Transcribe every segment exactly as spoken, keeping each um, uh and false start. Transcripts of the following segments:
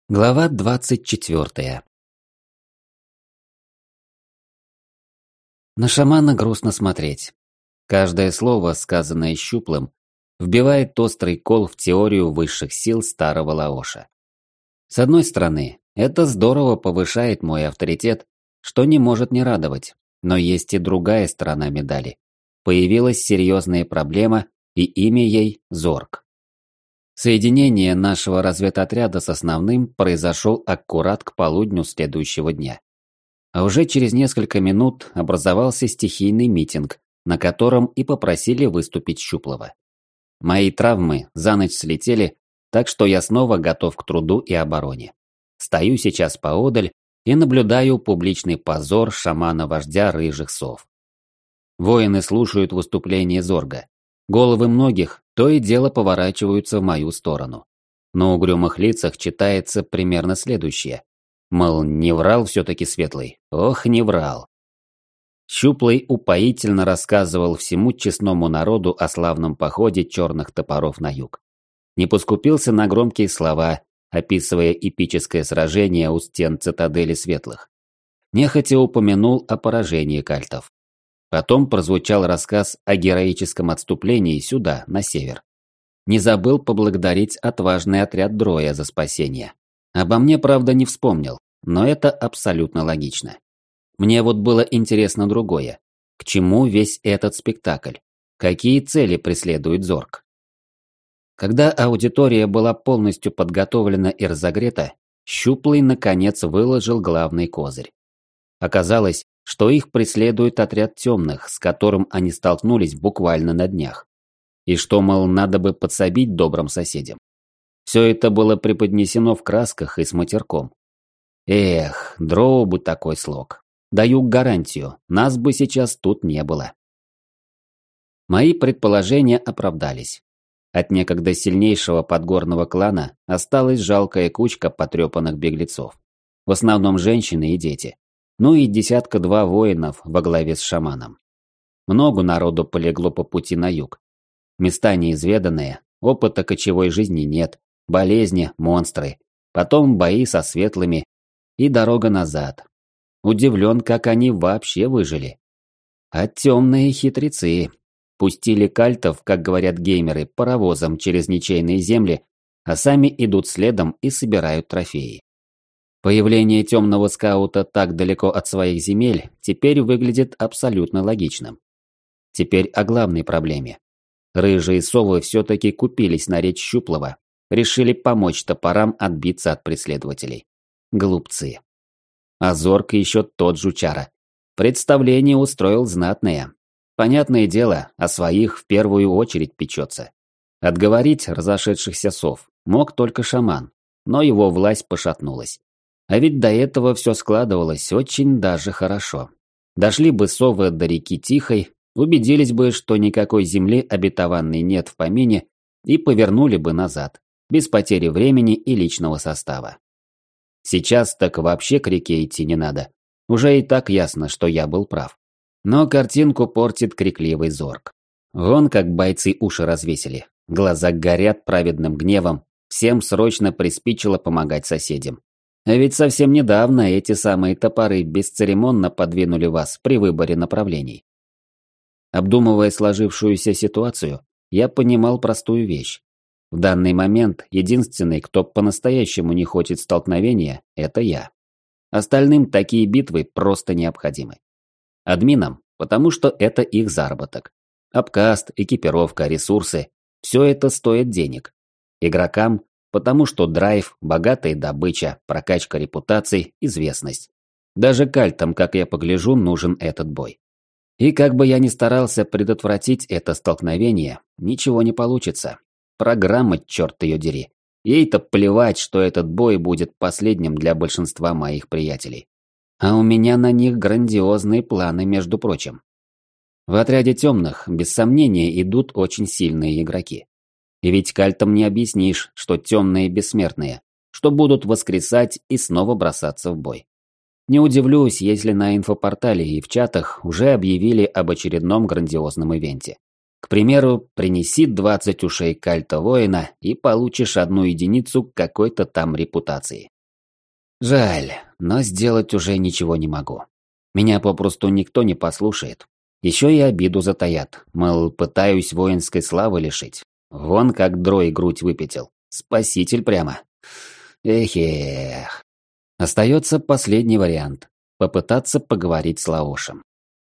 Глава двадцать четвёртая. На шамана грустно смотреть. Каждое слово, сказанное щуплым, вбивает острый кол в теорию высших сил старого Лаоша. С одной стороны, это здорово повышает мой авторитет, что не может не радовать, но есть и другая сторона медали. Появилась серьезная проблема, и имя ей – Зорг. Соединение нашего разведотряда с основным произошел аккурат к полудню следующего дня. А уже через несколько минут образовался стихийный митинг, на котором и попросили выступить Щуплова. Мои травмы за ночь слетели, так что я снова готов к труду и обороне. Стою сейчас поодаль и наблюдаю публичный позор шамана-вождя рыжих сов. Воины слушают выступление Зорга. Головы многих то и дело поворачиваются в мою сторону. На угрюмых лицах читается примерно следующее. Мол, не врал все-таки Светлый. Ох, не врал. Щуплый упоительно рассказывал всему честному народу о славном походе черных топоров на юг. Не поскупился на громкие слова, описывая эпическое сражение у стен цитадели Светлых. Нехотя упомянул о поражении кальтов. Потом прозвучал рассказ о героическом отступлении сюда, на север. Не забыл поблагодарить отважный отряд Дроя за спасение. Обо мне, правда, не вспомнил, но это абсолютно логично. Мне вот было интересно другое. К чему весь этот спектакль? Какие цели преследует Зорг? Когда аудитория была полностью подготовлена и разогрета, Щуплый наконец выложил главный козырь. Оказалось, что их преследует отряд темных, с которым они столкнулись буквально на днях. И что, мол, надо бы подсобить добрым соседям. Все это было преподнесено в красках и с матерком. Эх, дроу бы такой слог. Даю гарантию, нас бы сейчас тут не было. Мои предположения оправдались. От некогда сильнейшего подгорного клана осталась жалкая кучка потрепанных беглецов. В основном женщины и дети. Ну и десятка-два воинов во главе с шаманом. Много народу полегло по пути на юг. Места неизведанные, опыта кочевой жизни нет, болезни, монстры, потом бои со светлыми и дорога назад. Удивлен, как они вообще выжили. А темные хитрецы. Пустили кальтов, как говорят геймеры, паровозом через ничейные земли, а сами идут следом и собирают трофеи. Появление темного скаута так далеко от своих земель теперь выглядит абсолютно логичным. Теперь о главной проблеме. Рыжие совы все-таки купились на речь Щуплова, решили помочь топорам отбиться от преследователей. Глупцы. А Зорг еще тот жучара. Представление устроил знатное. Понятное дело, о своих в первую очередь печется. Отговорить разошедшихся сов мог только шаман, но его власть пошатнулась. А ведь до этого все складывалось очень даже хорошо. Дошли бы совы до реки Тихой, убедились бы, что никакой земли обетованной нет в помине, и повернули бы назад, без потери времени и личного состава. Сейчас так вообще к реке идти не надо. Уже и так ясно, что я был прав. Но картинку портит крикливый Зорг. Вон как бойцы уши развесили, глаза горят праведным гневом, всем срочно приспичило помогать соседям. А ведь совсем недавно эти самые топоры бесцеремонно подвинули вас при выборе направлений. Обдумывая сложившуюся ситуацию, я понимал простую вещь. В данный момент единственный, кто по-настоящему не хочет столкновения, это я. Остальным такие битвы просто необходимы. Админам, потому что это их заработок. Апкаст, экипировка, ресурсы – все это стоит денег. Игрокам – потому что драйв, богатая добыча, прокачка репутаций, известность. Даже кальтам, как я погляжу, нужен этот бой. И как бы я ни старался предотвратить это столкновение, ничего не получится. Программа, черт ее дери. Ей-то плевать, что этот бой будет последним для большинства моих приятелей. А у меня на них грандиозные планы, между прочим. В отряде темных, без сомнения, идут очень сильные игроки. И ведь кальтам не объяснишь, что темные бессмертные, что будут воскресать и снова бросаться в бой. Не удивлюсь, если на инфопортале и в чатах уже объявили об очередном грандиозном ивенте. К примеру, принеси двадцать ушей кальта воина и получишь одну единицу какой-то там репутации. Жаль, но сделать уже ничего не могу. Меня попросту никто не послушает. Еще и обиду затаят, мол, пытаюсь воинской славы лишить. Вон как Дрой грудь выпятил. Спаситель прямо. Эх-эх. Остается последний вариант. Попытаться поговорить с Лаошем.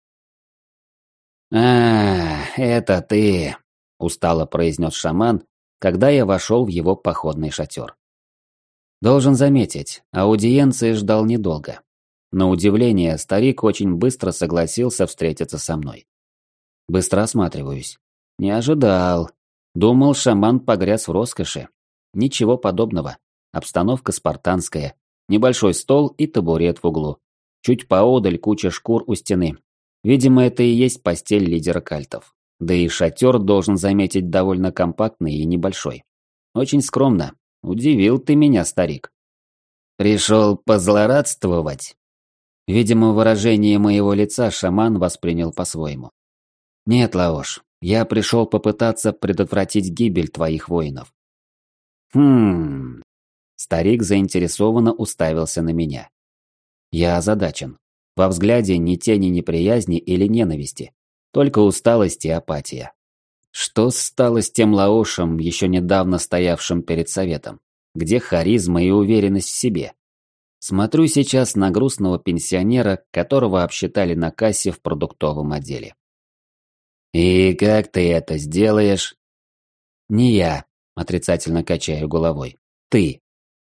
«А, это ты», – устало произнес шаман, когда я вошел в его походный шатер. Должен заметить, аудиенции ждал недолго. На удивление, старик очень быстро согласился встретиться со мной. Быстро осматриваюсь. Не ожидал. Думал, шаман погряз в роскоши. Ничего подобного. Обстановка спартанская. Небольшой стол и табурет в углу. Чуть поодаль куча шкур у стены. Видимо, это и есть постель лидера кальтов. Да и шатер, должен заметить, довольно компактный и небольшой. Очень скромно. Удивил ты меня, старик. Пришел позлорадствовать. Видимо, выражение моего лица шаман воспринял по-своему. Нет, Лаош, я пришел попытаться предотвратить гибель твоих воинов. Хм. Старик заинтересованно уставился на меня. Я озадачен. Во взгляде ни тени неприязни или ненависти, только усталость и апатия. Что стало с тем Лаошем, еще недавно стоявшим перед советом? Где харизма и уверенность в себе? Смотрю сейчас на грустного пенсионера, которого обсчитали на кассе в продуктовом отделе. «И как ты это сделаешь?» «Не я», – отрицательно качаю головой. «Ты».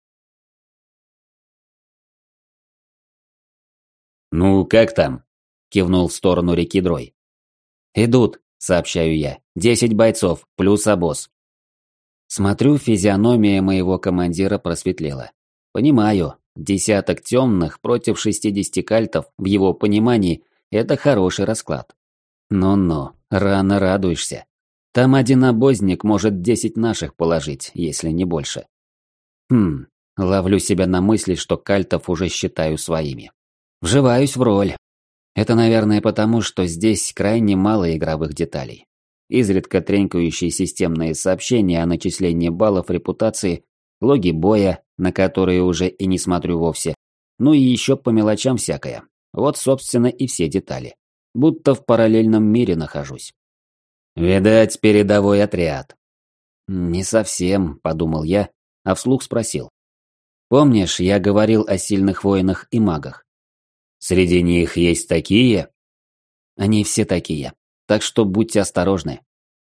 «Ну, как там?» – кивнул в сторону реки Дрой. «Идут», – сообщаю я. «Десять бойцов, плюс обоз». Смотрю, физиономия моего командира просветлела. Понимаю, десяток темных против шестидесяти кальтов, в его понимании, это хороший расклад. Ну-ну, рано радуешься. Там один обозник может десять наших положить, если не больше. Хм, ловлю себя на мысли, что кальтов уже считаю своими. Вживаюсь в роль. Это, наверное, потому, что здесь крайне мало игровых деталей. Изредка тренькающие системные сообщения о начислении баллов репутации, логи боя, на которые уже и не смотрю вовсе, ну и еще по мелочам всякое. Вот, собственно, и все детали. Будто в параллельном мире нахожусь. «Видать, передовой отряд». «Не совсем», – подумал я, а вслух спросил. «Помнишь, я говорил о сильных воинах и магах?» «Среди них есть такие?» «Они все такие, так что будьте осторожны».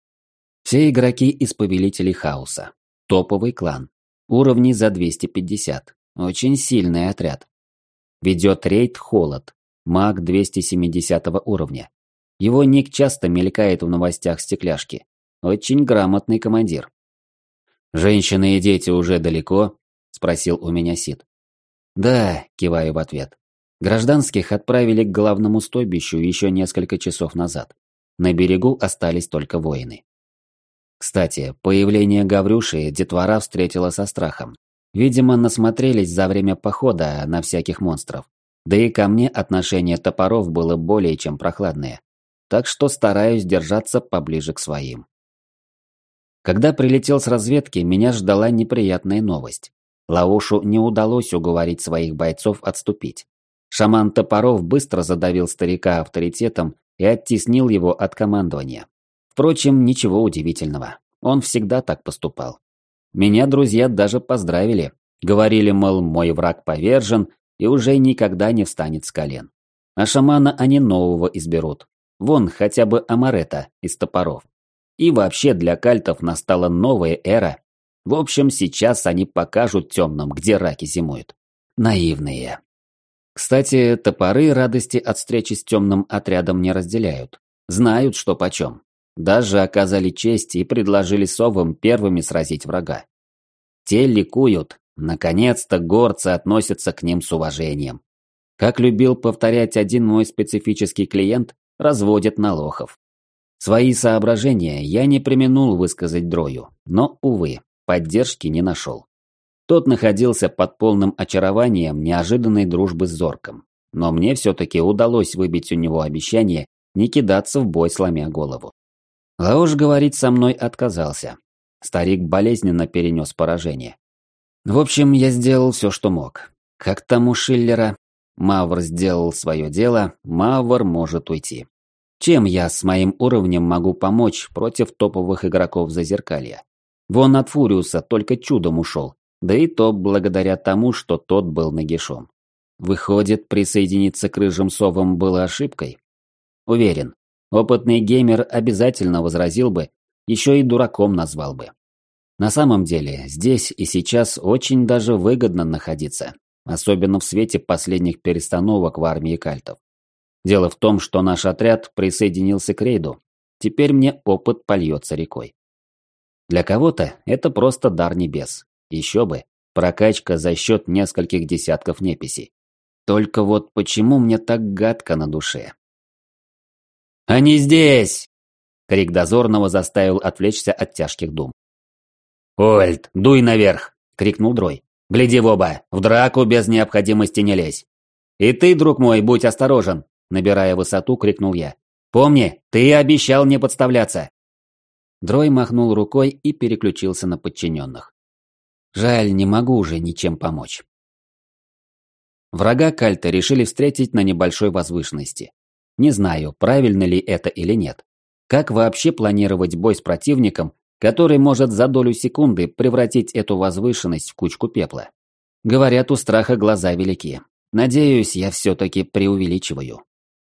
Все игроки из Повелителей Хаоса. Топовый клан. Уровни за двести пятьдесят. Очень сильный отряд. Ведет рейд Холод. Маг двести семидесятого уровня. Его ник часто мелькает в новостях стекляшки. Очень грамотный командир. «Женщины и дети уже далеко?» – спросил у меня Сид. «Да», – киваю в ответ. Гражданских отправили к главному стойбищу еще несколько часов назад. На берегу остались только воины. Кстати, появление Гаврюши детвора встретила со страхом. Видимо, насмотрелись за время похода на всяких монстров. Да и ко мне отношение топоров было более чем прохладное. Так что стараюсь держаться поближе к своим. Когда прилетел с разведки, меня ждала неприятная новость. Лаошу не удалось уговорить своих бойцов отступить. Шаман Топоров быстро задавил старика авторитетом и оттеснил его от командования. Впрочем, ничего удивительного. Он всегда так поступал. Меня друзья даже поздравили. Говорили, мол, мой враг повержен и уже никогда не встанет с колен. А шамана они нового изберут. Вон хотя бы Амарета из Топоров. И вообще для кальтов настала новая эра. В общем, сейчас они покажут темным, где раки зимуют. Наивные. Кстати, топоры радости от встречи с темным отрядом не разделяют. Знают, что почем. Даже оказали честь и предложили совам первыми сразить врага. Те ликуют. Наконец-то горцы относятся к ним с уважением. Как любил повторять один мой специфический клиент, разводят на лохов. Свои соображения я не преминул высказать Дрою, но, увы, поддержки не нашел. Тот находился под полным очарованием неожиданной дружбы с Зорком, но мне все-таки удалось выбить у него обещание не кидаться в бой, сломя голову. Лаош говорить со мной отказался. Старик болезненно перенес поражение. В общем, я сделал все, что мог. Как там у Шиллера? Мавр сделал свое дело, Мавр может уйти. Чем я с моим уровнем могу помочь против топовых игроков Зазеркалья? Вон от Фуриуса только чудом ушел, да и то благодаря тому, что тот был нагишом. Выходит, присоединиться к рыжим совам было ошибкой? Уверен, опытный геймер обязательно возразил бы, еще и дураком назвал бы. На самом деле, здесь и сейчас очень даже выгодно находиться, особенно в свете последних перестановок в армии кальтов. Дело в том, что наш отряд присоединился к рейду. Теперь мне опыт польется рекой. Для кого-то это просто дар небес. Еще бы, прокачка за счет нескольких десятков неписей. Только вот почему мне так гадко на душе? «Они здесь!» Крик дозорного заставил отвлечься от тяжких дум. «Ольд, дуй наверх!» – крикнул Дрой. «Гляди в оба, в драку без необходимости не лезь!» «И ты, друг мой, будь осторожен!» – набирая высоту, крикнул я. «Помни, ты обещал не подставляться!» Дрой махнул рукой и переключился на подчиненных. Жаль, не могу уже ничем помочь. Врага кальта решили встретить на небольшой возвышенности. Не знаю, правильно ли это или нет. Как вообще планировать бой с противником, который может за долю секунды превратить эту возвышенность в кучку пепла? Говорят, у страха глаза велики. Надеюсь, я все-таки преувеличиваю.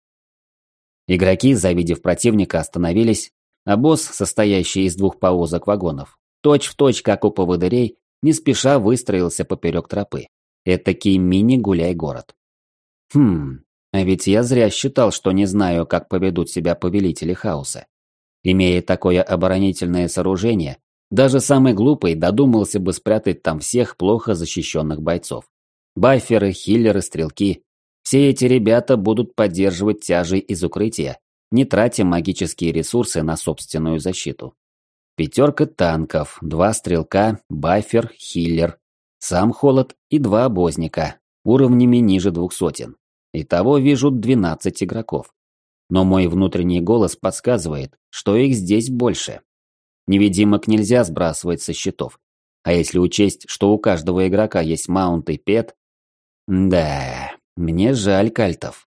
Игроки, завидев противника, остановились, а босс, состоящий из двух повозок вагонов, точь-в-точь, как у поводырей, не спеша выстроился поперек тропы. Этакий мини-гуляй-город. Хм, а ведь я зря считал, что не знаю, как поведут себя повелители хаоса. Имея такое оборонительное сооружение, даже самый глупый додумался бы спрятать там всех плохо защищенных бойцов. Бафферы, хиллеры, стрелки. Все эти ребята будут поддерживать тяжи из укрытия, не тратя магические ресурсы на собственную защиту. Пятерка танков, два стрелка, баффер, хиллер, сам холод и два обозника, уровнями ниже двух сотен. Итого вижу двенадцать игроков. Но мой внутренний голос подсказывает, что их здесь больше. Невидимок нельзя сбрасывать со счетов. А если учесть, что у каждого игрока есть маунт и пет... Да, мне жаль кальтов.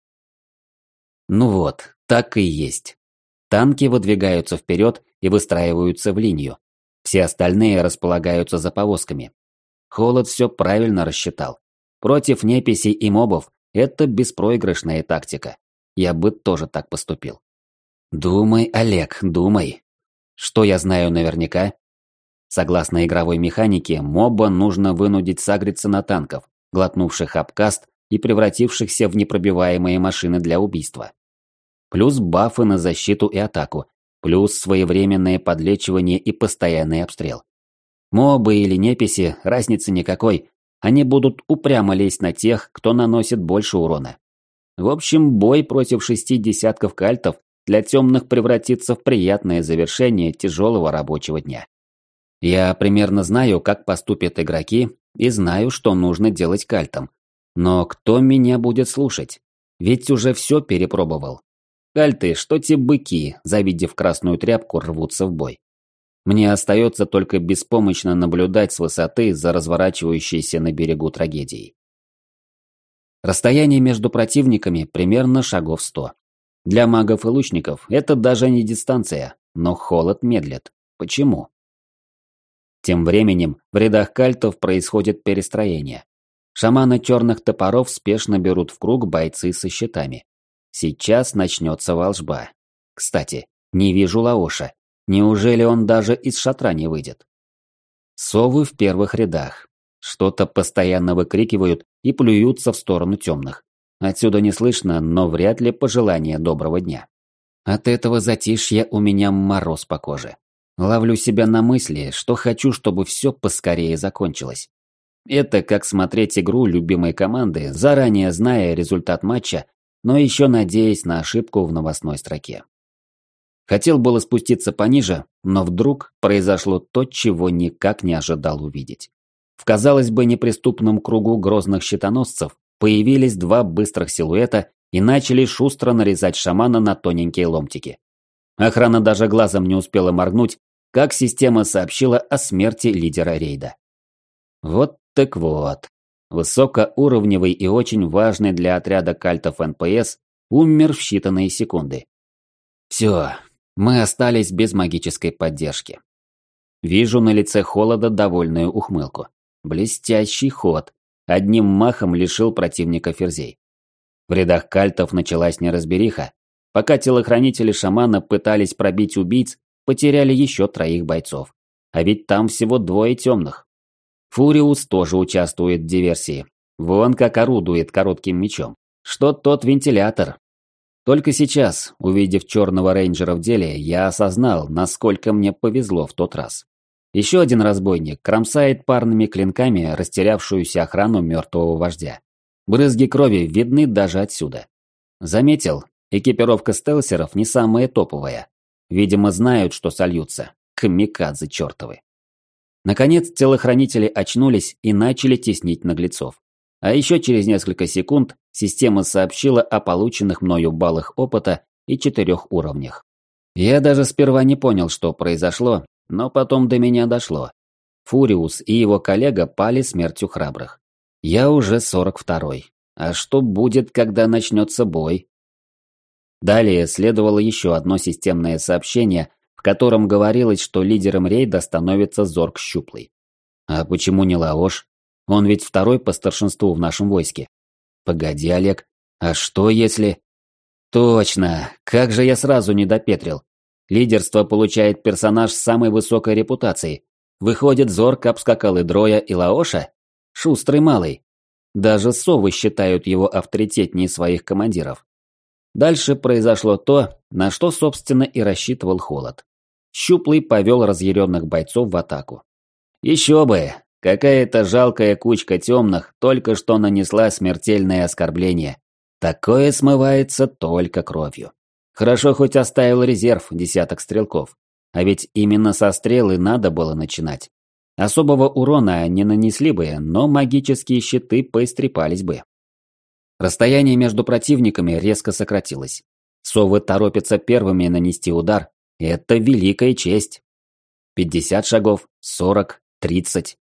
Ну вот, так и есть. Танки выдвигаются вперед и выстраиваются в линию. Все остальные располагаются за повозками. Холод все правильно рассчитал. Против неписей и мобов это беспроигрышная тактика. Я бы тоже так поступил. Думай, Олег, думай. Что я знаю наверняка? Согласно игровой механике, моба нужно вынудить сагриться на танков, глотнувших апкаст и превратившихся в непробиваемые машины для убийства. Плюс бафы на защиту и атаку, плюс своевременное подлечивание и постоянный обстрел. Мобы или неписи, разницы никакой, они будут упрямо лезть на тех, кто наносит больше урона. В общем, бой против шести десятков кальтов для темных превратится в приятное завершение тяжелого рабочего дня. Я примерно знаю, как поступят игроки, и знаю, что нужно делать кальтам. Но кто меня будет слушать? Ведь уже все перепробовал. Кальты, что те быки, завидев красную тряпку, рвутся в бой. Мне остается только беспомощно наблюдать с высоты за разворачивающейся на берегу трагедией. Расстояние между противниками примерно шагов сто. Для магов и лучников это даже не дистанция, но холод медлит. Почему? Тем временем в рядах кальтов происходит перестроение. Шаманы черных топоров спешно берут в круг бойцы со щитами. Сейчас начнется волжба. Кстати, не вижу Лаоша. Неужели он даже из шатра не выйдет? Совы в первых рядах. Что-то постоянно выкрикивают и плюются в сторону темных. Отсюда не слышно, но вряд ли пожелание доброго дня. От этого затишья у меня мороз по коже. Ловлю себя на мысли, что хочу, чтобы все поскорее закончилось. Это как смотреть игру любимой команды, заранее зная результат матча, но еще надеясь на ошибку в новостной строке. Хотел было спуститься пониже, но вдруг произошло то, чего никак не ожидал увидеть. В, казалось бы, неприступном кругу грозных щитоносцев появились два быстрых силуэта и начали шустро нарезать шамана на тоненькие ломтики. Охрана даже глазом не успела моргнуть, как система сообщила о смерти лидера рейда. Вот так вот. высокоуровневый и очень важный для отряда кальтов эн пэ эс, умер в считанные секунды. Все, мы остались без магической поддержки. Вижу на лице Холода довольную ухмылку. Блестящий ход. Одним махом лишил противника ферзей. В рядах кальтов началась неразбериха. Пока телохранители шамана пытались пробить убийц, потеряли еще троих бойцов. А ведь там всего двое темных. Фуриус тоже участвует в диверсии. Вон как орудует коротким мечом. Что тот вентилятор. Только сейчас, увидев черного рейнджера в деле, я осознал, насколько мне повезло в тот раз. Еще один разбойник кромсает парными клинками растерявшуюся охрану мертвого вождя. Брызги крови видны даже отсюда. Заметил, экипировка стелсеров не самая топовая. Видимо, знают, что сольются. Камикадзе чертовы. Наконец, телохранители очнулись и начали теснить наглецов. А еще через несколько секунд система сообщила о полученных мною баллах опыта и четырех уровнях. Я даже сперва не понял, что произошло, но потом до меня дошло. Фуриус и его коллега пали смертью храбрых. Я уже сорок второй. А что будет, когда начнется бой? Далее следовало еще одно системное сообщение, в котором говорилось, что лидером рейда становится Зорг Щуплый. А почему не Лаош? Он ведь второй по старшинству в нашем войске. Погоди, Олег, а что если... Точно, как же я сразу не допетрил. Лидерство получает персонаж с самой высокой репутацией. Выходит, Зорг обскакал и Дроя, и Лаоша? Шустрый малый. Даже совы считают его авторитетнее своих командиров. Дальше произошло то, на что, собственно, и рассчитывал Холод. Щуплый повел разъяренных бойцов в атаку. Еще бы! Какая-то жалкая кучка темных только что нанесла смертельное оскорбление. Такое смывается только кровью. Хорошо хоть оставил резерв десяток стрелков. А ведь именно со стрелы надо было начинать. Особого урона не нанесли бы, но магические щиты поистрепались бы. Расстояние между противниками резко сократилось. Совы торопятся первыми нанести удар. Это великая честь. пятьдесят шагов, сорок, тридцать.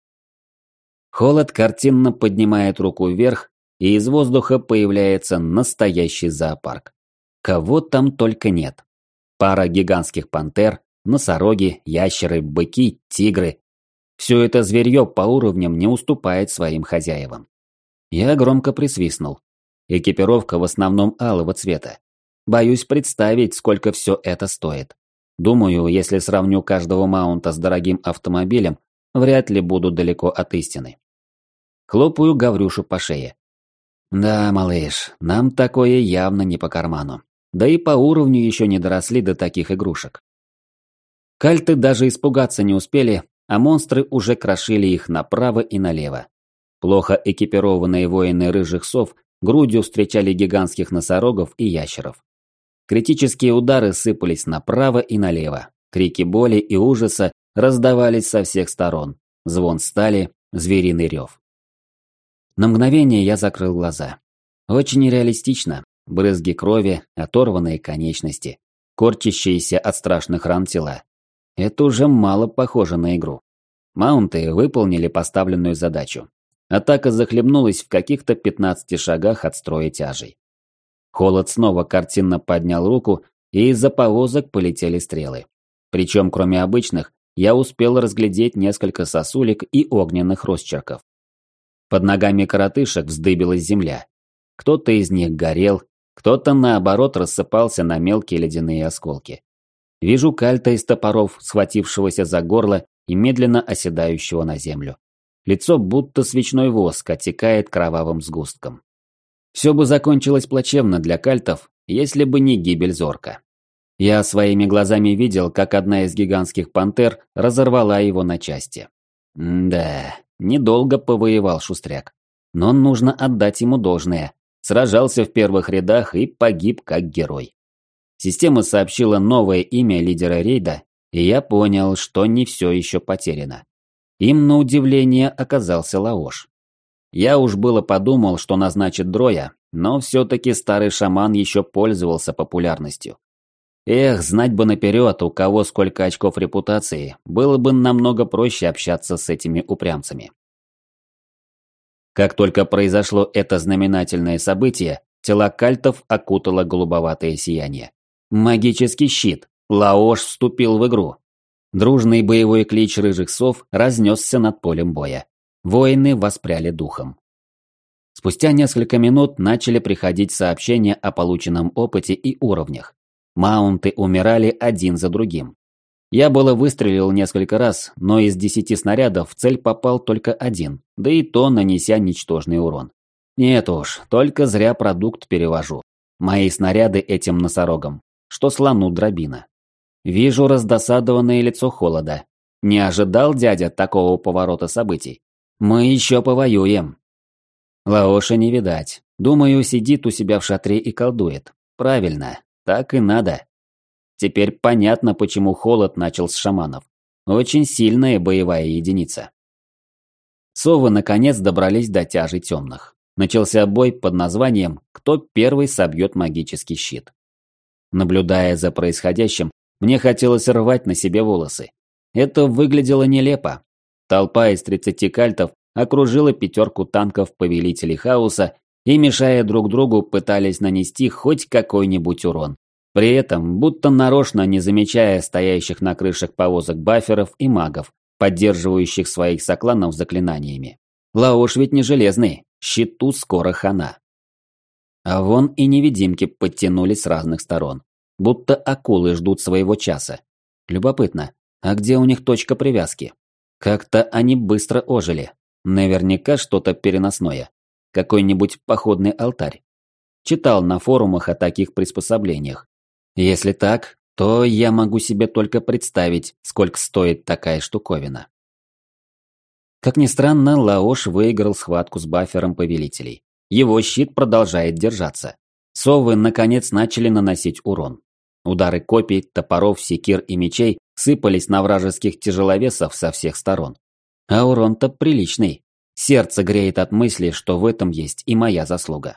Холод картинно поднимает руку вверх, и из воздуха появляется настоящий зоопарк. Кого там только нет. Пара гигантских пантер, носороги, ящеры, быки, тигры. Все это зверье по уровням не уступает своим хозяевам. Я громко присвистнул. Экипировка в основном алого цвета. Боюсь представить, сколько все это стоит. Думаю, если сравню каждого маунта с дорогим автомобилем, вряд ли буду далеко от истины. Хлопаю Гаврюшу по шее. Да, малыш, нам такое явно не по карману. Да и по уровню еще не доросли до таких игрушек. Кальты даже испугаться не успели, а монстры уже крошили их направо и налево. Плохо экипированные воины рыжих сов грудью встречали гигантских носорогов и ящеров. Критические удары сыпались направо и налево. Крики боли и ужаса раздавались со всех сторон. Звон стали, звериный рев. На мгновение я закрыл глаза. Очень реалистично. Брызги крови, оторванные конечности, корчащиеся от страшных ран тела. Это уже мало похоже на игру. Маунты выполнили поставленную задачу. Атака захлебнулась в каких-то пятнадцати шагах от строя тяжей. Холод снова картинно поднял руку, и из-за повозок полетели стрелы. Причем, кроме обычных, я успел разглядеть несколько сосулек и огненных росчерков. Под ногами коротышек вздыбилась земля. Кто-то из них горел, кто-то, наоборот, рассыпался на мелкие ледяные осколки. Вижу кальта из топоров, схватившегося за горло и медленно оседающего на землю. Лицо будто свечной воск отекает кровавым сгустком. Все бы закончилось плачевно для кальтов, если бы не гибель Зорка. Я своими глазами видел, как одна из гигантских пантер разорвала его на части. М-да, недолго повоевал шустряк. Но нужно отдать ему должное. Сражался в первых рядах и погиб как герой. Система сообщила новое имя лидера рейда, и я понял, что не все еще потеряно. Им, на удивление, оказался Лаош. Я уж было подумал, что назначит Дроя, но все-таки старый шаман еще пользовался популярностью. Эх, знать бы наперед, у кого сколько очков репутации, было бы намного проще общаться с этими упрямцами. Как только произошло это знаменательное событие, тела кальтов окутало голубоватое сияние. Магический щит! Лаош вступил в игру. Дружный боевой клич рыжих сов разнесся над полем боя. Воины воспряли духом. Спустя несколько минут начали приходить сообщения о полученном опыте и уровнях. Маунты умирали один за другим. Я было выстрелил несколько раз, но из десяти снарядов в цель попал только один, да и то нанеся ничтожный урон. Нет уж, только зря продукт перевожу. Мои снаряды этим носорогам, что слону дробина. Вижу раздосадованное лицо Холода. Не ожидал дядя такого поворота событий. Мы еще повоюем. Лаоша не видать. Думаю, сидит у себя в шатре и колдует. Правильно, так и надо. Теперь понятно, почему Холод начал с шаманов. Очень сильная боевая единица. Совы наконец добрались до тяжи темных. Начался бой под названием «Кто первый собьет магический щит?». Наблюдая за происходящим, мне хотелось рвать на себе волосы. Это выглядело нелепо. Толпа из тридцати кальтов окружила пятерку танков повелителей хаоса и, мешая друг другу, пытались нанести хоть какой-нибудь урон. При этом, будто нарочно не замечая стоящих на крышах повозок баферов и магов, поддерживающих своих сокланов заклинаниями. Лаош ведь не железный, щиту скоро хана. А вон и невидимки подтянулись с разных сторон. Будто акулы ждут своего часа. Любопытно, а где у них точка привязки? Как-то они быстро ожили. Наверняка что-то переносное. Какой-нибудь походный алтарь. Читал на форумах о таких приспособлениях. Если так, то я могу себе только представить, сколько стоит такая штуковина. Как ни странно, Лаош выиграл схватку с бафером повелителей. Его щит продолжает держаться. Совы наконец начали наносить урон. Удары копий, топоров, секир и мечей сыпались на вражеских тяжеловесов со всех сторон. А урон-то приличный. Сердце греет от мысли, что в этом есть и моя заслуга.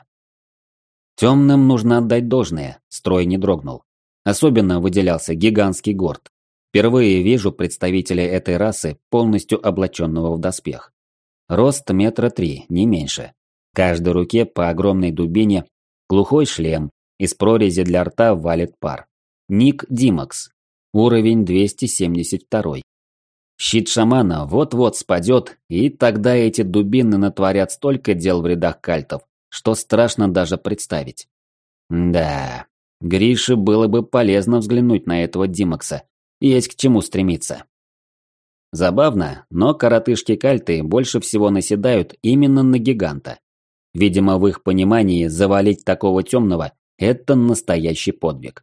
Темным нужно отдать должное, строй не дрогнул. Особенно выделялся гигантский горд. Впервые вижу представителя этой расы, полностью облаченного в доспех. Рост метра три, не меньше. В каждой руке по огромной дубине, глухой шлем, из прорези для рта валит пар. Ник Димакс. Уровень двести семьдесят два. Щит шамана вот-вот спадет, и тогда эти дубины натворят столько дел в рядах кальтов, что страшно даже представить. Да, Грише было бы полезно взглянуть на этого Димакса. Есть к чему стремиться. Забавно, но коротышки-кальты больше всего наседают именно на гиганта. Видимо, в их понимании завалить такого темного – это настоящий подвиг.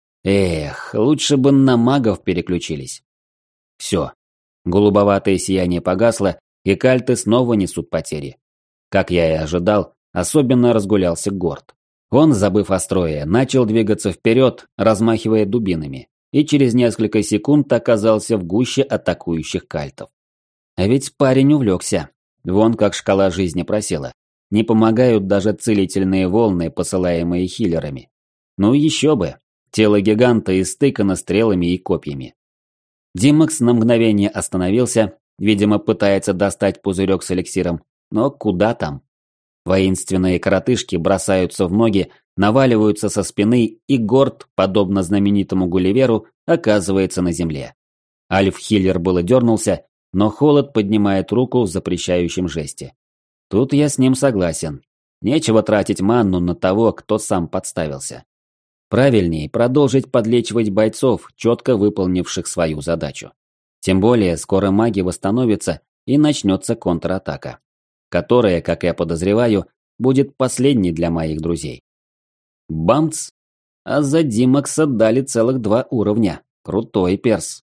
Эх, лучше бы на магов переключились. Все. Голубоватое сияние погасло, и кальты снова несут потери. Как я и ожидал, особенно разгулялся Горд. Он, забыв о строе, начал двигаться вперед, размахивая дубинами, и через несколько секунд оказался в гуще атакующих кальтов. А ведь парень увлекся. Вон как шкала жизни просела. Не помогают даже целительные волны, посылаемые хиллерами. Ну еще бы. Тело гиганта истыкано стрелами и копьями. Димакс на мгновение остановился, видимо, пытается достать пузырек с эликсиром, но куда там? Воинственные коротышки бросаются в ноги, наваливаются со спины, и Горд, подобно знаменитому Гулливеру, оказывается на земле. Альф-хиллер было дернулся, но Холод поднимает руку в запрещающем жесте. Тут я с ним согласен. Нечего тратить манну на того, кто сам подставился. Правильнее продолжить подлечивать бойцов, четко выполнивших свою задачу. Тем более, скоро маги восстановятся и начнется контратака, которая, как я подозреваю, будет последней для моих друзей. Бамц! А за Димакса дали целых два уровня. Крутой перс.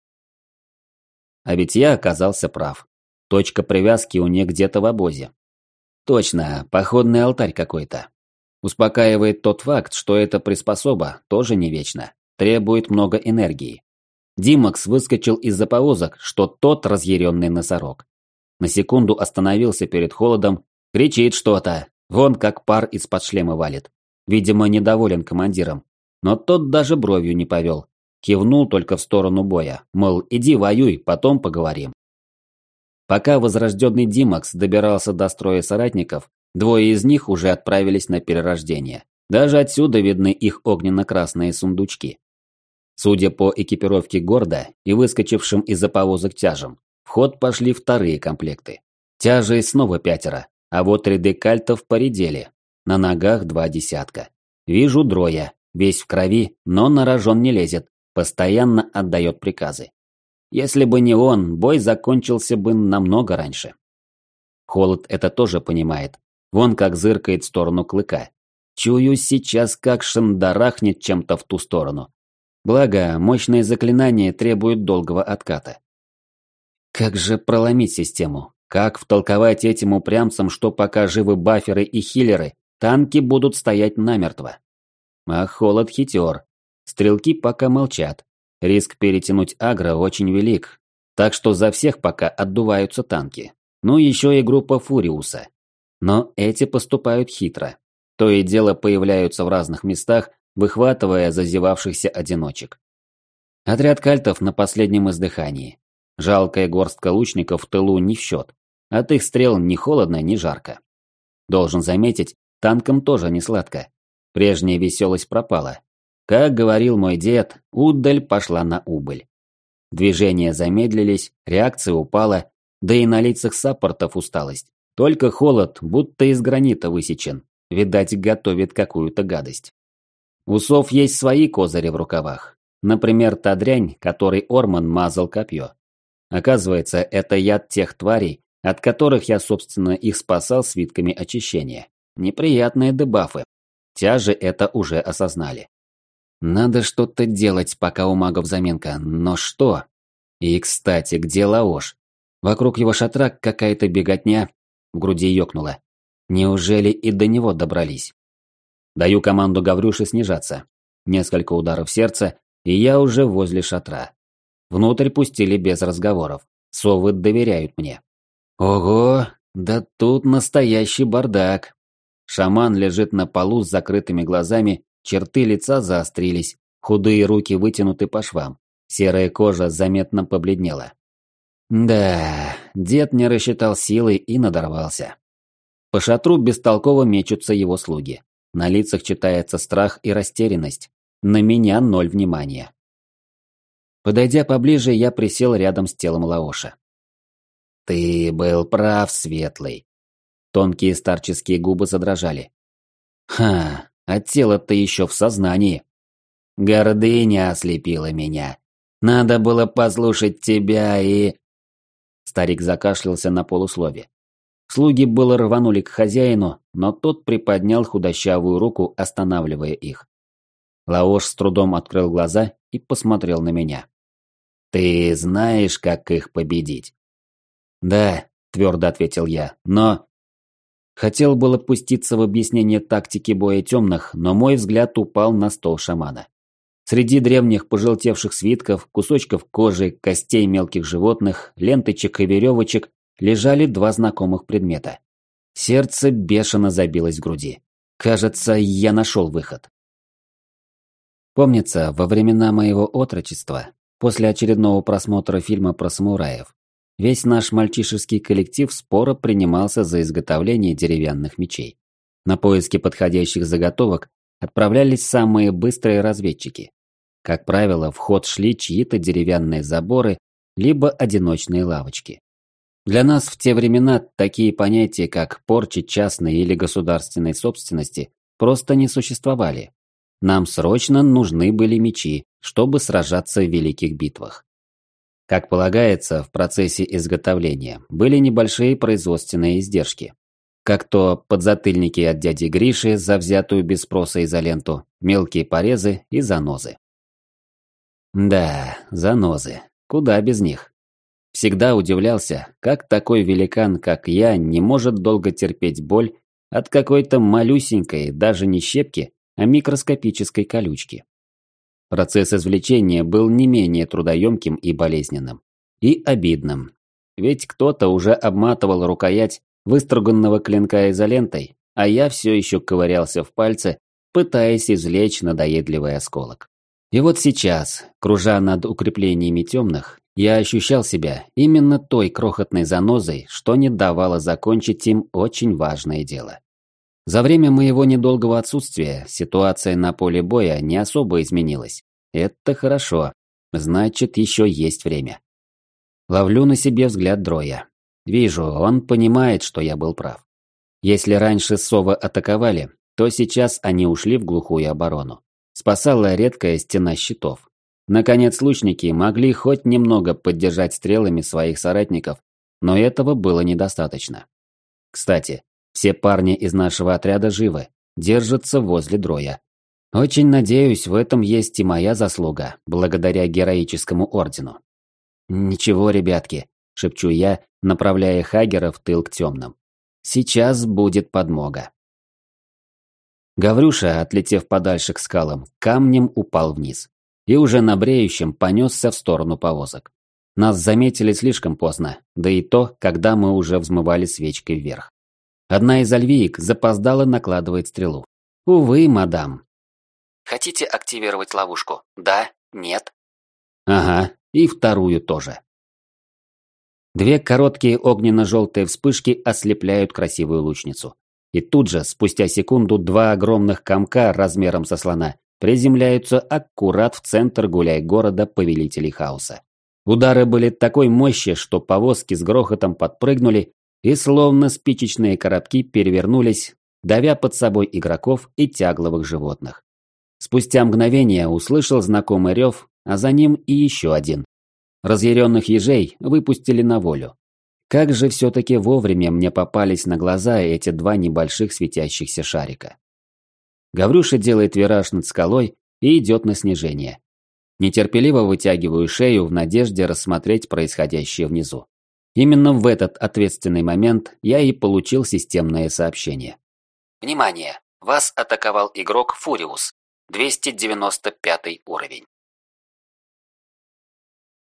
А ведь я оказался прав. Точка привязки у них где-то в обозе. Точно, походный алтарь какой-то. Успокаивает тот факт, что эта приспособа тоже не вечна, требует много энергии. Димакс выскочил из-за повозок, что тот разъяренный носорог. На секунду остановился перед Холодом, кричит что-то, вон как пар из-под шлема валит. Видимо, недоволен командиром, но тот даже бровью не повел. Кивнул только в сторону боя, мол, иди воюй, потом поговорим. Пока возрожденный Димакс добирался до строя соратников, двое из них уже отправились на перерождение. Даже отсюда видны их огненно-красные сундучки. Судя по экипировке Горда и выскочившим из-за повозок тяжам, в ход пошли вторые комплекты. Тяжей снова пятеро, а вот ряды кальтов поредели. На ногах два десятка. Вижу Дроя, весь в крови, но на рожон не лезет, постоянно отдает приказы. Если бы не он, бой закончился бы намного раньше. Холод это тоже понимает. Вон как зыркает в сторону клыка. Чую сейчас, как шандарахнет чем-то в ту сторону. Благо, мощные заклинания требуют долгого отката. Как же проломить систему? Как втолковать этим упрямцам, что пока живы баферы и хиллеры, танки будут стоять намертво? А Холод хитер. Стрелки пока молчат. Риск перетянуть агро очень велик. Так что за всех пока отдуваются танки. Ну еще и группа Фуриуса. Но эти поступают хитро. То и дело появляются в разных местах, выхватывая зазевавшихся одиночек. Отряд кальтов на последнем издыхании. Жалкая горстка лучников в тылу не в счет. От их стрел ни холодно, ни жарко. Должен заметить, танкам тоже не сладко. Прежняя веселость пропала. Как говорил мой дед, удаль пошла на убыль. Движения замедлились, реакция упала, да и на лицах саппортов усталость. Только Холод будто из гранита высечен. Видать, готовит какую-то гадость. У сов есть свои козыри в рукавах. Например, та дрянь, которой Орман мазал копье. Оказывается, это яд тех тварей, от которых я, собственно, их спасал свитками очищения. Неприятные дебафы. Тяжи это уже осознали. Надо что-то делать, пока у магов заминка, но что? И, кстати, где Лаош? Вокруг его шатра какая-то беготня. В груди ёкнуло. Неужели и до него добрались? Даю команду Гаврюше снижаться. Несколько ударов сердца, и я уже возле шатра. Внутрь пустили без разговоров. Совы доверяют мне. Ого, да тут настоящий бардак. Шаман лежит на полу с закрытыми глазами, черты лица заострились, худые руки вытянуты по швам, серая кожа заметно побледнела. Да, дед не рассчитал силы и надорвался. По шатру бестолково мечутся его слуги. На лицах читается страх и растерянность. На меня ноль внимания. Подойдя поближе, я присел рядом с телом Лаоша. «Ты был прав, Светлый». Тонкие старческие губы задрожали. «Ха, а тело-то еще в сознании. Гордыня ослепила меня. Надо было послушать тебя и...» Старик закашлялся на полуслове. Слуги было рванули к хозяину, но тот приподнял худощавую руку, останавливая их. Лаош с трудом открыл глаза и посмотрел на меня. «Ты знаешь, как их победить?» «Да», – твердо ответил я, – «но...» Хотел было пуститься в объяснение тактики боя темных, но мой взгляд упал на стол шамана. Среди древних пожелтевших свитков, кусочков кожи, костей мелких животных, ленточек и веревочек лежали два знакомых предмета. Сердце бешено забилось в груди. Кажется, я нашел выход. Помнится, во времена моего отрочества, после очередного просмотра фильма про самураев, весь наш мальчишеский коллектив споро принимался за изготовление деревянных мечей. На поиски подходящих заготовок отправлялись самые быстрые разведчики. Как правило, в ход шли чьи-то деревянные заборы, либо одиночные лавочки. Для нас в те времена такие понятия, как порча частной или государственной собственности, просто не существовали. Нам срочно нужны были мечи, чтобы сражаться в великих битвах. Как полагается, в процессе изготовления были небольшие производственные издержки. Как то подзатыльники от дяди Гриши за взятую без спроса изоленту, мелкие порезы и занозы. Да, занозы. Куда без них? Всегда удивлялся, как такой великан, как я, не может долго терпеть боль от какой-то малюсенькой, даже не щепки, а микроскопической колючки. Процесс извлечения был не менее трудоемким и болезненным. И обидным. Ведь кто-то уже обматывал рукоять выструганного клинка изолентой, а я все еще ковырялся в пальце, пытаясь извлечь надоедливый осколок. И вот сейчас, кружа над укреплениями темных, Я ощущал себя именно той крохотной занозой, что не давало закончить им очень важное дело. За время моего недолгого отсутствия ситуация на поле боя не особо изменилась. Это хорошо. Значит, еще есть время. Ловлю на себе взгляд Дроя. Вижу, он понимает, что я был прав. Если раньше совы атаковали, то сейчас они ушли в глухую оборону. Спасала редкая стена щитов. Наконец, лучники могли хоть немного поддержать стрелами своих соратников, но этого было недостаточно. Кстати, все парни из нашего отряда живы, держатся возле Дроя. Очень надеюсь, в этом есть и моя заслуга, благодаря героическому ордену. «Ничего, ребятки», – шепчу я, направляя Хагера в тыл к темным. «Сейчас будет подмога». Гаврюша, отлетев подальше к скалам, камнем упал вниз. И уже на бреющем понесся в сторону повозок. Нас заметили слишком поздно, да и то, когда мы уже взмывали свечкой вверх. Одна из альвиек запоздало накладывает стрелу. Увы, мадам. Хотите активировать ловушку? Да? Нет? Ага, и вторую тоже. Две короткие огненно-желтые вспышки ослепляют красивую лучницу. И тут же, спустя секунду, два огромных комка размером со слона приземляются аккурат в центр гуляй-города повелителей хаоса. Удары были такой мощи, что повозки с грохотом подпрыгнули и словно спичечные коробки перевернулись, давя под собой игроков и тягловых животных. Спустя мгновение услышал знакомый рев, а за ним и еще один. Разъяренных ежей выпустили на волю. Как же все-таки вовремя мне попались на глаза эти два небольших светящихся шарика. Гаврюша делает вираж над скалой и идет на снижение. Нетерпеливо вытягиваю шею в надежде рассмотреть происходящее внизу. Именно в этот ответственный момент я и получил системное сообщение. Внимание! Вас атаковал игрок Фуриус, двести девяносто пятый уровень.